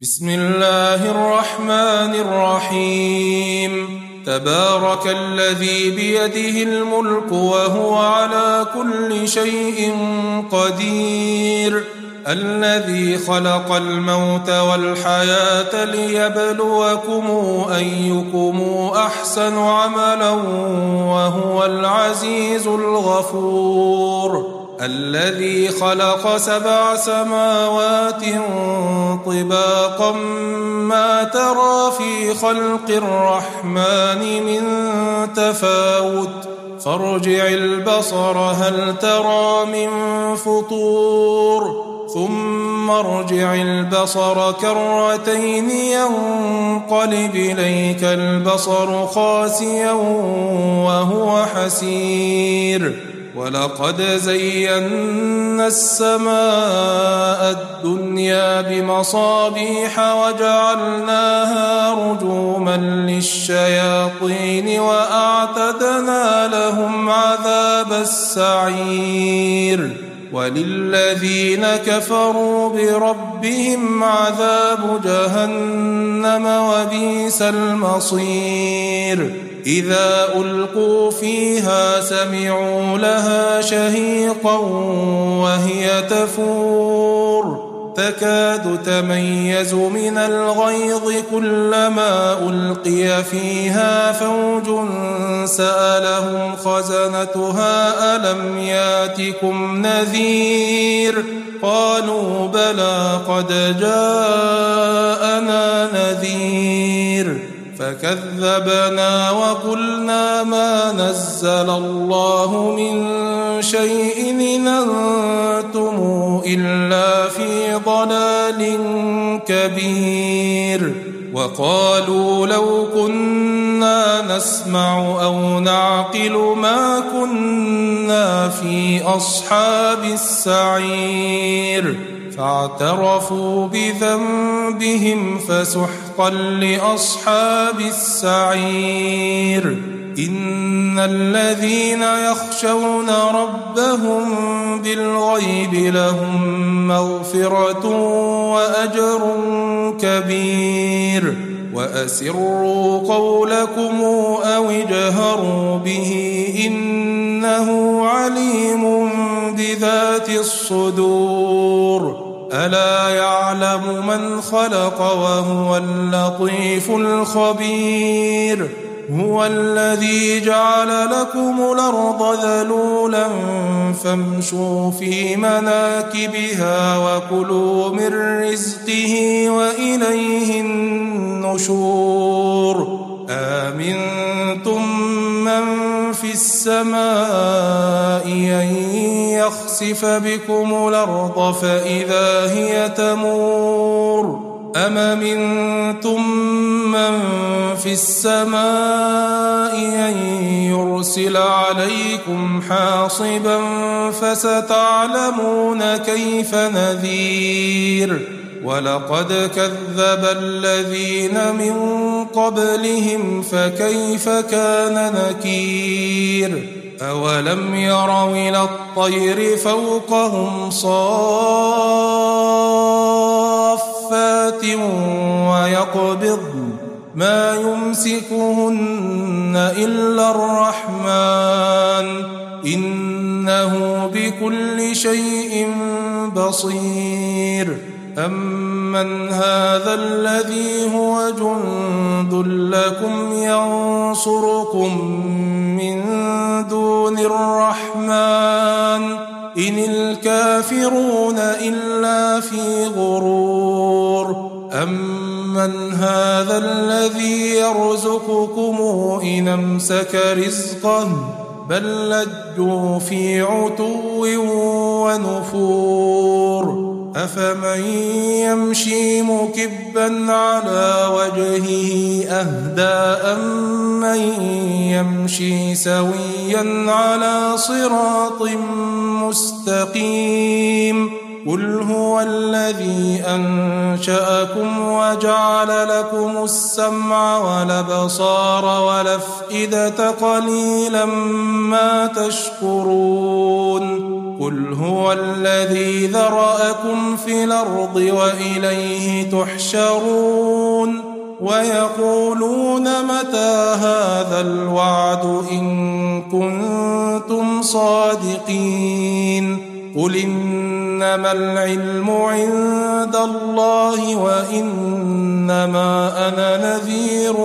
بسم الله الرحمن الرحيم. تبارك الذي بيده الملك وهو على كل شيء قدير، الذي خلق الموت والحياة ليبلوكم أيكم أحسن عملا وهو العزيز الغفور، الذي خلق 7 سماوات طباقا ما ترى في خلق الرحمن من تفاوت، فارجع البصر هل ترى من فطور، ثم ارجع البصر كرتين ينقلب إليك البصر خاسئا وهو حسير، ولقد زينا السماء الدنيا بمصابيح وجعلناها رجوما للشياطين وأعتدنا لهم عذاب السعير، وللذين كفروا بربهم عذاب جهنم وبئس المصير. إذا ألقوا فيها سمعوا لها شهيقا وهي تفور، تكاد تميز من الغيظ كلما ألقي فيها فوج سألهم خزنتها ألم ياتكم نذير، قالوا بلى قد جاءنا نذير، فكذبنا وقلنا ما نزل الله من شيء إن أنتم إلا في ضلال كبير. وقالوا لو كنا نسمع أو نعقل ما كنا في أصحاب السعير، فاعترفوا بذنبهم فسحقا لأصحاب السعير. إن الذين يخشون ربهم بالغيب لهم مغفرة وأجر كبير. وأسروا قولكم أو اجهروا به إنه عليم بذات الصدور. ألا يعلم من خلق وهو اللطيف الخبير. هو الذي جعل لكم الأرض ذلولا فامشوا في مناكبها وكلوا من رزقه وإليه النشور. آمنتم من في السماء أن يخسف بكم الأرض فإذا هي تمور، أم أمنتم من في السماء أن يرسل عليكم حاصبا فستعلمون كيف نذير. ولقد كذب الذين من قبلهم فكيف كان نكير. أولم يروا إلى الطير فوقهم صافات ويقبضن ما يمسكهن إلا الرحمن إنه بكل شيء بصير. أمن هذا الذي هو جند لكم ينصركم من دون الرحمن إن الكافرون إلا في غرور. أمن هذا الذي يرزقكم إن أمسك رزقه بل لجوا في عتو ونفور. أفمن يمشي مكبا على وجهه أهدى أمن يمشي سويا على صراط مستقيم. قل هو الذي أنشأكم وجعل لكم السمع والأبصار والأفئدة قليلا ما تشكرون. قل هو الذي ذرأكم في الأرض وإليه تحشرون ويقولون متى هذا الوعد إن كنتم صادقين قل إنما العلم عند الله وإنما أنا نذير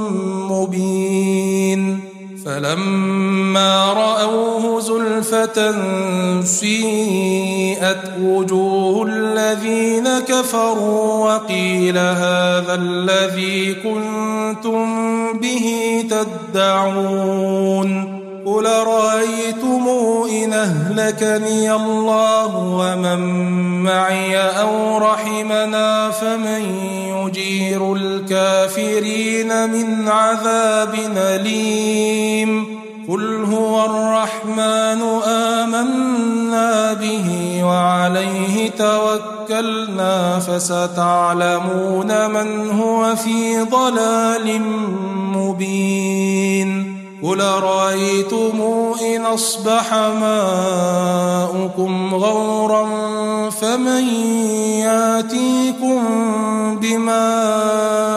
مبين فلما رأوه زلفة سيئت وجوه الذين كفروا وقيل هذا الذي كنتم به تدعون قل رأيتم إن أهلكني الله ومن معي أو رحمنا فمن يجير الكافرين من عذاب أليم قل هو الرحمن آمنا به وعليه توكلنا فستعلمون من هو في ضلال مبين قل رأيتم إن أصبح ماؤكم غورا فمن يأتيكم بماء